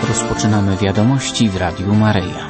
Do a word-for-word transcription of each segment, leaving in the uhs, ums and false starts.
Rozpoczynamy wiadomości w Radiu Maryja.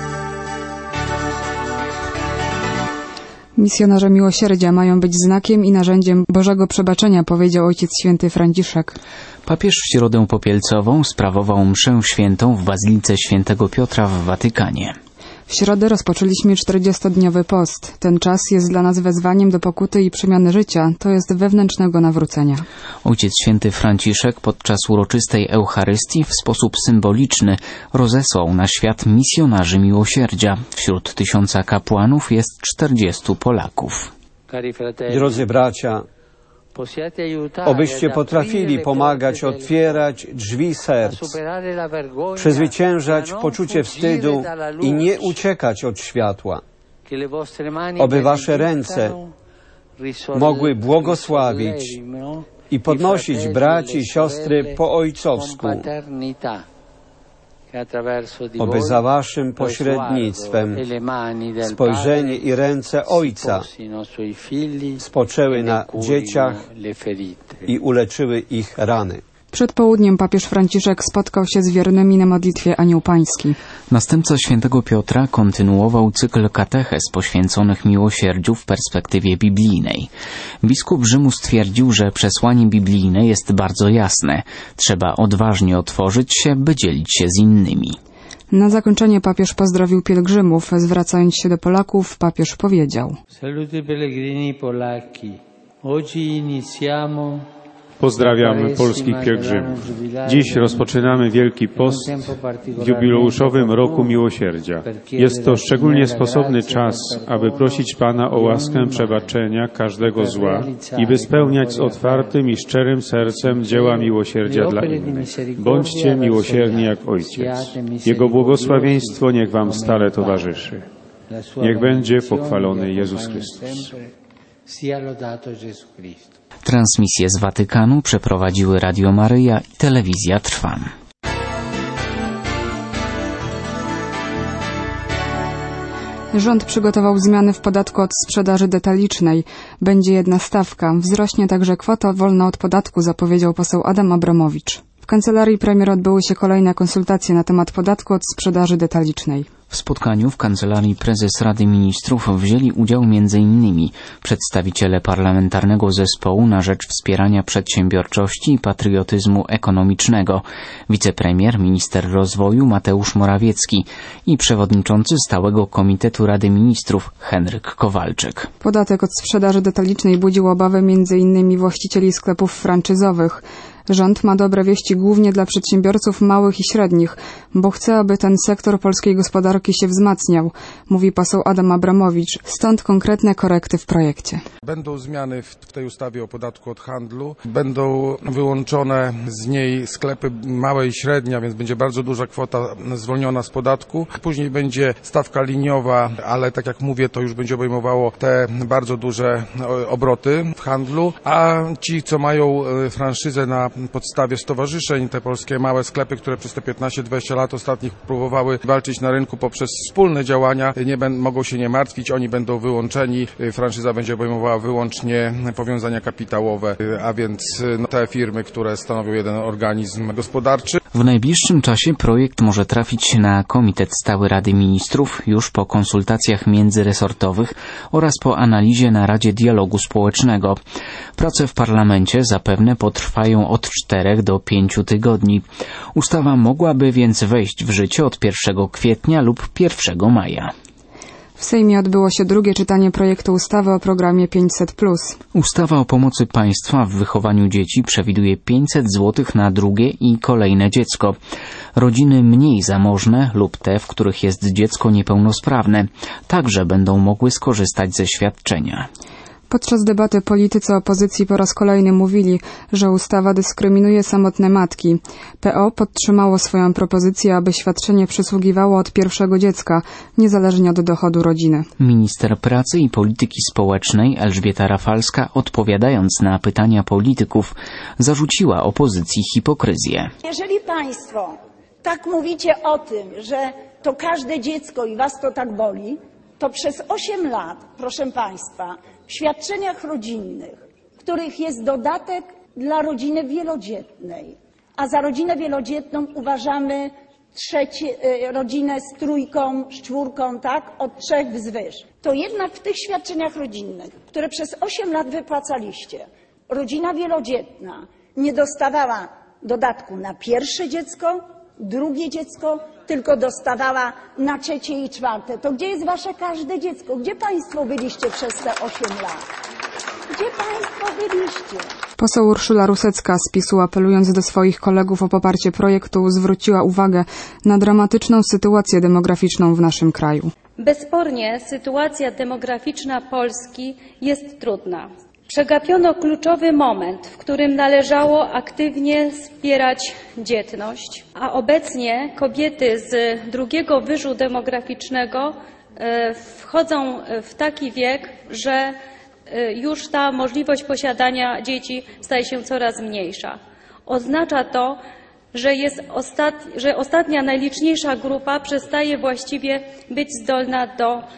Misjonarze miłosierdzia mają być znakiem i narzędziem Bożego przebaczenia, powiedział Ojciec Święty Franciszek. Papież w Środę Popielcową sprawował mszę świętą w Bazylice Świętego Piotra w Watykanie. W środę rozpoczęliśmy czterdziestodniowy post. Ten czas jest dla nas wezwaniem do pokuty i przemiany życia, to jest wewnętrznego nawrócenia. Ojciec Święty Franciszek podczas uroczystej Eucharystii w sposób symboliczny rozesłał na świat misjonarzy miłosierdzia. Wśród tysiąca kapłanów jest czterdziestu Polaków. Drodzy bracia, obyście potrafili pomagać otwierać drzwi serc, przezwyciężać poczucie wstydu i nie uciekać od światła. Oby wasze ręce mogły błogosławić i podnosić braci i siostry po ojcowsku. Oby za waszym pośrednictwem spojrzenie i ręce Ojca spoczęły na dzieciach i uleczyły ich rany. Przed południem papież Franciszek spotkał się z wiernymi na modlitwie Anioł Pański. Następca świętego Piotra kontynuował cykl katechez poświęconych miłosierdziu w perspektywie biblijnej. Biskup Rzymu stwierdził, że przesłanie biblijne jest bardzo jasne. Trzeba odważnie otworzyć się, by dzielić się z innymi. Na zakończenie papież pozdrowił pielgrzymów. Zwracając się do Polaków, papież powiedział: Salute pellegrini polacchi. Oggi iniziamo Pozdrawiam polskich pielgrzymów. Dziś rozpoczynamy Wielki Post w jubileuszowym Roku Miłosierdzia. Jest to szczególnie sposobny czas, aby prosić Pana o łaskę przebaczenia każdego zła i by spełniać z otwartym i szczerym sercem dzieła miłosierdzia dla innych. Bądźcie miłosierni jak Ojciec. Jego błogosławieństwo niech Wam stale towarzyszy. Niech będzie pochwalony Jezus Chrystus. Transmisję z Watykanu przeprowadziły Radio Maryja i Telewizja Trwam. Rząd przygotował zmiany w podatku od sprzedaży detalicznej. Będzie jedna stawka. Wzrośnie także kwota wolna od podatku, zapowiedział poseł Adam Abramowicz. W kancelarii premier odbyły się kolejne konsultacje na temat podatku od sprzedaży detalicznej. W spotkaniu w kancelarii prezes Rady Ministrów wzięli udział między innymi przedstawiciele Parlamentarnego Zespołu na rzecz wspierania przedsiębiorczości i patriotyzmu ekonomicznego, wicepremier, minister rozwoju Mateusz Morawiecki i przewodniczący Stałego Komitetu Rady Ministrów Henryk Kowalczyk. Podatek od sprzedaży detalicznej budził obawy między innymi właścicieli sklepów franczyzowych. Rząd ma dobre wieści głównie dla przedsiębiorców małych i średnich, bo chce, aby ten sektor polskiej gospodarki się wzmacniał, mówi poseł Adam Abramowicz, stąd konkretne korekty w projekcie. Będą zmiany w tej ustawie o podatku od handlu, będą wyłączone z niej sklepy małe i średnie, a więc będzie bardzo duża kwota zwolniona z podatku. Później będzie stawka liniowa, ale tak jak mówię, to już będzie obejmowało te bardzo duże obroty w handlu, a ci, co mają franszyzę na podstawie stowarzyszeń, te polskie małe sklepy, które przez te piętnaście dwadzieścia lat ostatnich próbowały walczyć na rynku poprzez wspólne działania, nie ben, mogą się nie martwić, oni będą wyłączeni. Franszyza będzie obejmowała wyłącznie powiązania kapitałowe, a więc no, te firmy, które stanowią jeden organizm gospodarczy. W najbliższym czasie projekt może trafić na Komitet Stały Rady Ministrów już po konsultacjach międzyresortowych oraz po analizie na Radzie Dialogu Społecznego. Prace w parlamencie zapewne potrwają od czterech do pięciu tygodni. Ustawa mogłaby więc wejść w życie od pierwszego kwietnia lub pierwszego maja. W Sejmie odbyło się drugie czytanie projektu ustawy o programie pięćset plus. Ustawa o pomocy państwa w wychowaniu dzieci przewiduje pięćset złotych na drugie i kolejne dziecko. Rodziny mniej zamożne lub te, w których jest dziecko niepełnosprawne, także będą mogły skorzystać ze świadczenia. Podczas debaty politycy opozycji po raz kolejny mówili, że ustawa dyskryminuje samotne matki. P O podtrzymało swoją propozycję, aby świadczenie przysługiwało od pierwszego dziecka, niezależnie od dochodu rodziny. Minister Pracy i Polityki Społecznej Elżbieta Rafalska, odpowiadając na pytania polityków, zarzuciła opozycji hipokryzję. Jeżeli państwo tak mówicie o tym, że to każde dziecko i was to tak boli, to przez osiem lat, proszę państwa, w świadczeniach rodzinnych, w których jest dodatek dla rodziny wielodzietnej, a za rodzinę wielodzietną uważamy trzeci, rodzinę z trójką, z czwórką, tak, od trzech wzwyż. To jednak w tych świadczeniach rodzinnych, które przez osiem lat wypłacaliście, rodzina wielodzietna nie dostawała dodatku na pierwsze dziecko, drugie dziecko, tylko dostawała na trzecie i czwarte. To gdzie jest wasze każde dziecko? Gdzie państwo byliście przez te osiem lat? Gdzie państwo byliście? Poseł Urszula Rusecka z PiS-u, apelując do swoich kolegów o poparcie projektu, zwróciła uwagę na dramatyczną sytuację demograficzną w naszym kraju. Bezspornie sytuacja demograficzna Polski jest trudna. Przegapiono kluczowy moment, w którym należało aktywnie wspierać dzietność, a obecnie kobiety z drugiego wyżu demograficznego wchodzą w taki wiek, że już ta możliwość posiadania dzieci staje się coraz mniejsza. Oznacza to, że, jest ostat... że ostatnia najliczniejsza grupa przestaje właściwie być zdolna do y,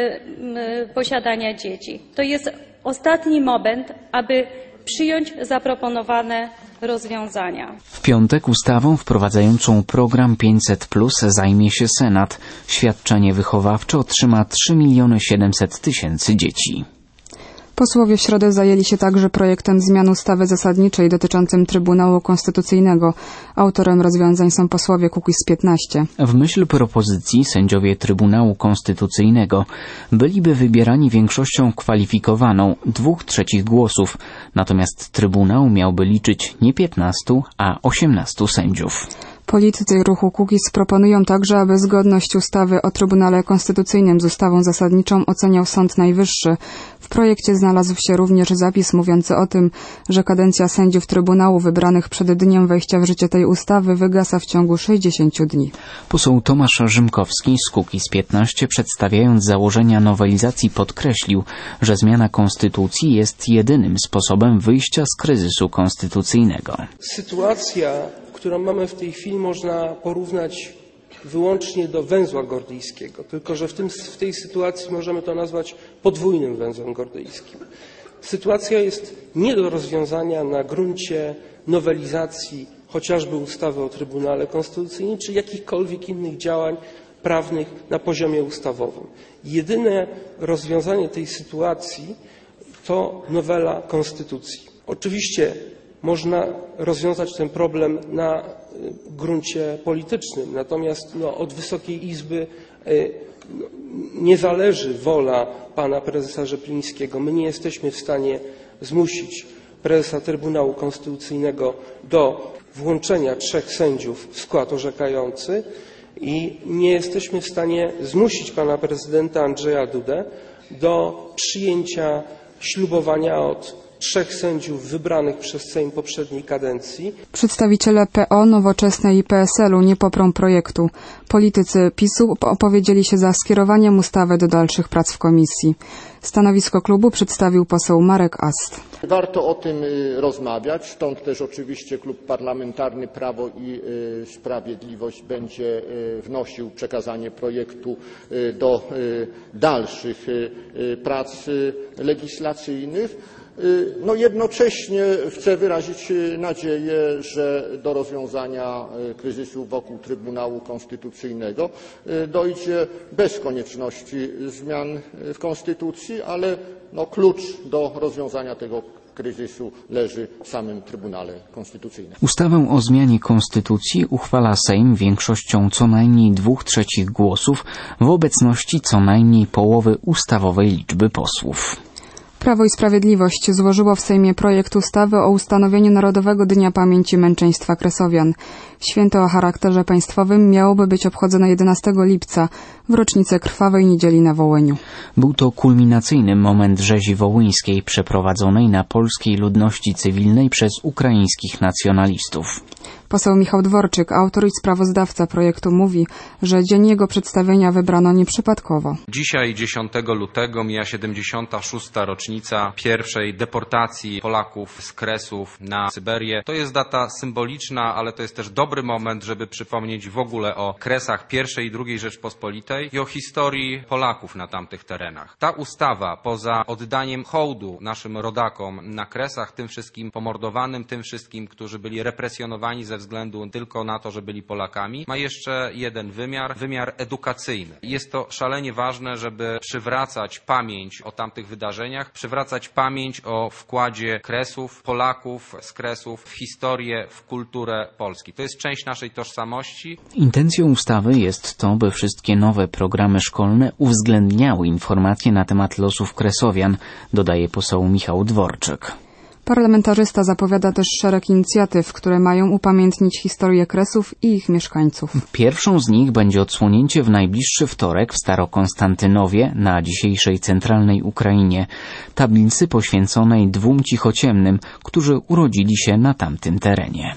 y, posiadania dzieci. To jest ostatni moment, aby przyjąć zaproponowane rozwiązania. W piątek ustawą wprowadzającą program pięćset plus zajmie się Senat. Świadczenie wychowawcze otrzyma trzy miliony siedemset tysięcy dzieci. Posłowie w środę zajęli się także projektem zmian ustawy zasadniczej dotyczącym Trybunału Konstytucyjnego. Autorem rozwiązań są posłowie Kukiz piętnaście. W myśl propozycji sędziowie Trybunału Konstytucyjnego byliby wybierani większością kwalifikowaną dwóch trzecich głosów, natomiast Trybunał miałby liczyć nie piętnastu, a osiemnastu sędziów. Politycy ruchu Kukiz proponują także, aby zgodność ustawy o Trybunale Konstytucyjnym z ustawą zasadniczą oceniał Sąd Najwyższy. W projekcie znalazł się również zapis mówiący o tym, że kadencja sędziów Trybunału wybranych przed dniem wejścia w życie tej ustawy wygasa w ciągu sześćdziesięciu dni. Poseł Tomasz Rzymkowski z Kukiz piętnaście, przedstawiając założenia nowelizacji, podkreślił, że zmiana konstytucji jest jedynym sposobem wyjścia z kryzysu konstytucyjnego. Sytuacja, którą mamy w tej chwili, można porównać wyłącznie do węzła gordyjskiego, tylko że w, tym, w tej sytuacji możemy to nazwać podwójnym węzłem gordyjskim. Sytuacja jest nie do rozwiązania na gruncie nowelizacji chociażby ustawy o Trybunale Konstytucyjnym, czy jakichkolwiek innych działań prawnych na poziomie ustawowym. Jedyne rozwiązanie tej sytuacji to nowela Konstytucji. Oczywiście można rozwiązać ten problem na gruncie politycznym, natomiast no, od Wysokiej Izby y, no, nie zależy wola pana prezesa Rzeplińskiego. My nie jesteśmy w stanie zmusić prezesa Trybunału Konstytucyjnego do włączenia trzech sędziów w skład orzekający i nie jesteśmy w stanie zmusić pana prezydenta Andrzeja Dudę do przyjęcia ślubowania od trzech sędziów wybranych przez Sejm poprzedniej kadencji. Przedstawiciele P O, Nowoczesnej i P S L u nie poprą projektu. Politycy PiS-u opowiedzieli się za skierowaniem ustawy do dalszych prac w komisji. Stanowisko klubu przedstawił poseł Marek Ast. Warto o tym rozmawiać, stąd też oczywiście Klub Parlamentarny Prawo i Sprawiedliwość będzie wnosił przekazanie projektu do dalszych prac legislacyjnych. No jednocześnie chcę wyrazić nadzieję, że do rozwiązania kryzysu wokół Trybunału Konstytucyjnego dojdzie bez konieczności zmian w Konstytucji, ale no klucz do rozwiązania tego kryzysu leży w samym Trybunale Konstytucyjnym. Ustawę o zmianie Konstytucji uchwala Sejm większością co najmniej dwóch trzecich głosów w obecności co najmniej połowy ustawowej liczby posłów. Prawo i Sprawiedliwość złożyło w Sejmie projekt ustawy o ustanowieniu Narodowego Dnia Pamięci Męczeństwa Kresowian. Święto o charakterze państwowym miałoby być obchodzone jedenastego lipca, w rocznicę Krwawej Niedzieli na Wołyniu. Był to kulminacyjny moment rzezi wołyńskiej przeprowadzonej na polskiej ludności cywilnej przez ukraińskich nacjonalistów. Poseł Michał Dworczyk, autor i sprawozdawca projektu, mówi, że dzień jego przedstawienia wybrano nieprzypadkowo. Dzisiaj, dziesiątego lutego, mija siedemdziesiąta szósta rocznica pierwszej deportacji Polaków z Kresów na Syberię. To jest data symboliczna, ale to jest też dobry moment, żeby przypomnieć w ogóle o Kresach pierwszej i drugiej Rzeczpospolitej i o historii Polaków na tamtych terenach. Ta ustawa, poza oddaniem hołdu naszym rodakom na Kresach, tym wszystkim pomordowanym, tym wszystkim, którzy byli represjonowani ze względu tylko na to, że byli Polakami, ma jeszcze jeden wymiar, wymiar edukacyjny. Jest to szalenie ważne, żeby przywracać pamięć o tamtych wydarzeniach, przywracać pamięć o wkładzie Kresów, Polaków z Kresów w historię, w kulturę Polski. To jest część naszej tożsamości. Intencją ustawy jest to, by wszystkie nowe programy szkolne uwzględniały informacje na temat losów Kresowian, dodaje poseł Michał Dworczyk. Parlamentarzysta zapowiada też szereg inicjatyw, które mają upamiętnić historię Kresów i ich mieszkańców. Pierwszą z nich będzie odsłonięcie w najbliższy wtorek w Starokonstantynowie na dzisiejszej centralnej Ukrainie tablicy poświęconej dwóm cichociemnym, którzy urodzili się na tamtym terenie.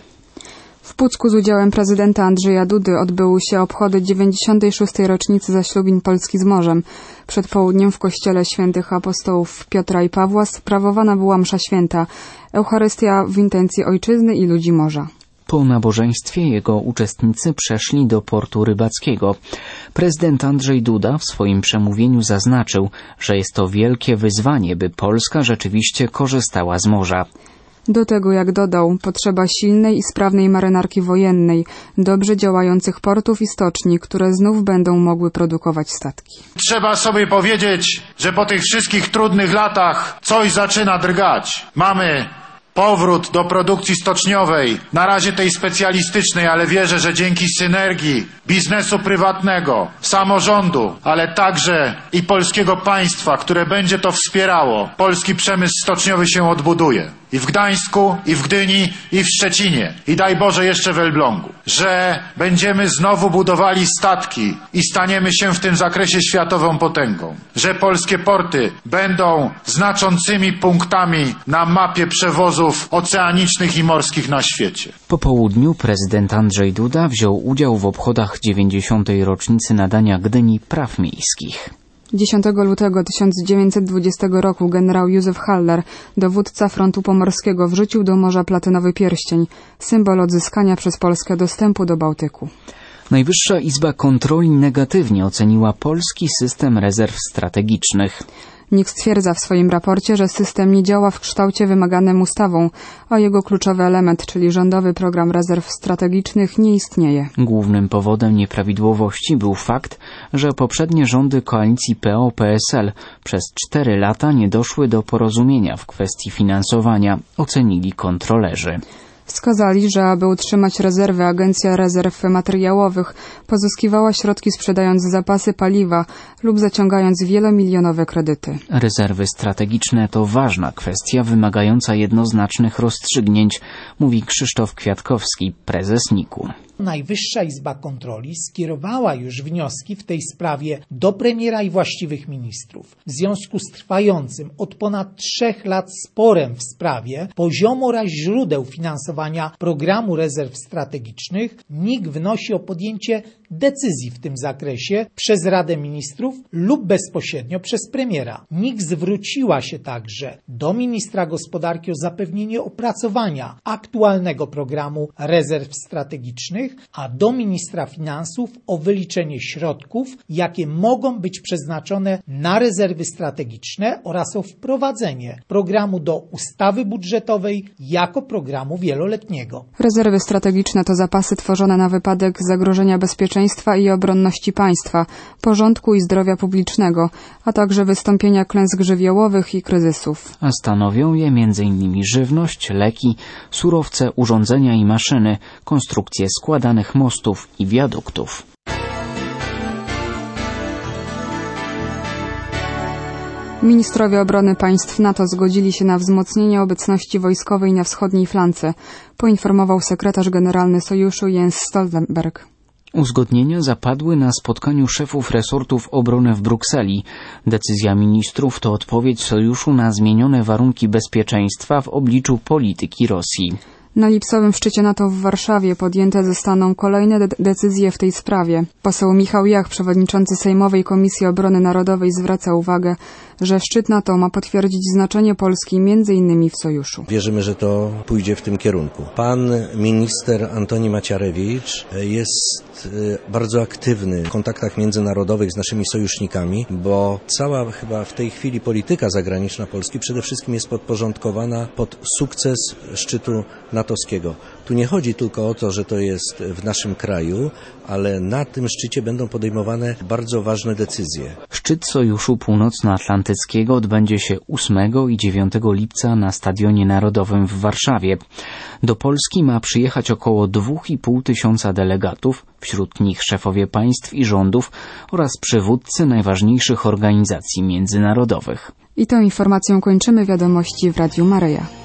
W Pucku z udziałem prezydenta Andrzeja Dudy odbyły się obchody dziewięćdziesiątej szóstej rocznicy zaślubin Polski z morzem. Przed południem w kościele świętych apostołów Piotra i Pawła sprawowana była msza święta, Eucharystia w intencji ojczyzny i ludzi morza. Po nabożeństwie jego uczestnicy przeszli do portu rybackiego. Prezydent Andrzej Duda w swoim przemówieniu zaznaczył, że jest to wielkie wyzwanie, by Polska rzeczywiście korzystała z morza. Do tego, jak dodał, potrzeba silnej i sprawnej marynarki wojennej, dobrze działających portów i stoczni, które znów będą mogły produkować statki. Trzeba sobie powiedzieć, że po tych wszystkich trudnych latach coś zaczyna drgać. Mamy powrót do produkcji stoczniowej, na razie tej specjalistycznej, ale wierzę, że dzięki synergii biznesu prywatnego, samorządu, ale także i polskiego państwa, które będzie to wspierało, polski przemysł stoczniowy się odbuduje. I w Gdańsku, i w Gdyni, i w Szczecinie, i daj Boże jeszcze w Elblągu, że będziemy znowu budowali statki i staniemy się w tym zakresie światową potęgą, że polskie porty będą znaczącymi punktami na mapie przewozów oceanicznych i morskich na świecie. Po południu prezydent Andrzej Duda wziął udział w obchodach dziewięćdziesiątej rocznicy nadania Gdyni praw miejskich. dziesiątego lutego tysiąc dziewięćset dwudziestego roku generał Józef Haller, dowódca frontu pomorskiego, wrzucił do morza platynowy pierścień, symbol odzyskania przez Polskę dostępu do Bałtyku. Najwyższa Izba Kontroli negatywnie oceniła polski system rezerw strategicznych. N I K stwierdza w swoim raporcie, że system nie działa w kształcie wymaganym ustawą, a jego kluczowy element, czyli rządowy program rezerw strategicznych, nie istnieje. Głównym powodem nieprawidłowości był fakt, że poprzednie rządy koalicji P O P S L przez cztery lata nie doszły do porozumienia w kwestii finansowania, ocenili kontrolerzy. Wskazali, że aby utrzymać rezerwy, Agencja Rezerw Materiałowych pozyskiwała środki sprzedając zapasy paliwa lub zaciągając wielomilionowe kredyty. Rezerwy strategiczne to ważna kwestia wymagająca jednoznacznych rozstrzygnięć, mówi Krzysztof Kwiatkowski, prezes N I K-u. Najwyższa Izba Kontroli skierowała już wnioski w tej sprawie do premiera i właściwych ministrów. W związku z trwającym od ponad trzech lat sporem w sprawie poziomu oraz źródeł finansowania programu rezerw strategicznych N I K wnosi o podjęcie decyzji w tym zakresie przez Radę Ministrów lub bezpośrednio przez premiera. N I K zwróciła się także do ministra gospodarki o zapewnienie opracowania aktualnego programu rezerw strategicznych, a do ministra finansów o wyliczenie środków, jakie mogą być przeznaczone na rezerwy strategiczne oraz o wprowadzenie programu do ustawy budżetowej jako programu wieloletniego. Rezerwy strategiczne to zapasy tworzone na wypadek zagrożenia bezpieczeństwa i obronności państwa, porządku i zdrowia publicznego, a także wystąpienia klęsk żywiołowych i kryzysów. A stanowią je między innymi żywność, leki, surowce, urządzenia i maszyny, konstrukcje składanych mostów i wiaduktów. Ministrowie obrony państw NATO zgodzili się na wzmocnienie obecności wojskowej na wschodniej flance, poinformował sekretarz generalny Sojuszu Jens Stoltenberg. Uzgodnienia zapadły na spotkaniu szefów resortów obrony w Brukseli. Decyzja ministrów to odpowiedź Sojuszu na zmienione warunki bezpieczeństwa w obliczu polityki Rosji. Na lipcowym szczycie NATO w Warszawie podjęte zostaną kolejne de- decyzje w tej sprawie. Poseł Michał Jach, przewodniczący Sejmowej Komisji Obrony Narodowej, zwraca uwagę, że szczyt NATO ma potwierdzić znaczenie Polski między innymi w sojuszu. Wierzymy, że to pójdzie w tym kierunku. Pan minister Antoni Macierewicz jest bardzo aktywny w kontaktach międzynarodowych z naszymi sojusznikami, bo cała chyba w tej chwili polityka zagraniczna Polski przede wszystkim jest podporządkowana pod sukces szczytu natowskiego. Tu nie chodzi tylko o to, że to jest w naszym kraju, ale na tym szczycie będą podejmowane bardzo ważne decyzje. Szczyt Sojuszu Północnoatlantyckiego odbędzie się ósmego i dziewiątego lipca na Stadionie Narodowym w Warszawie. Do Polski ma przyjechać około dwóch i pół tysiąca delegatów, wśród nich szefowie państw i rządów oraz przywódcy najważniejszych organizacji międzynarodowych. I tą informacją kończymy wiadomości w Radiu Maryja.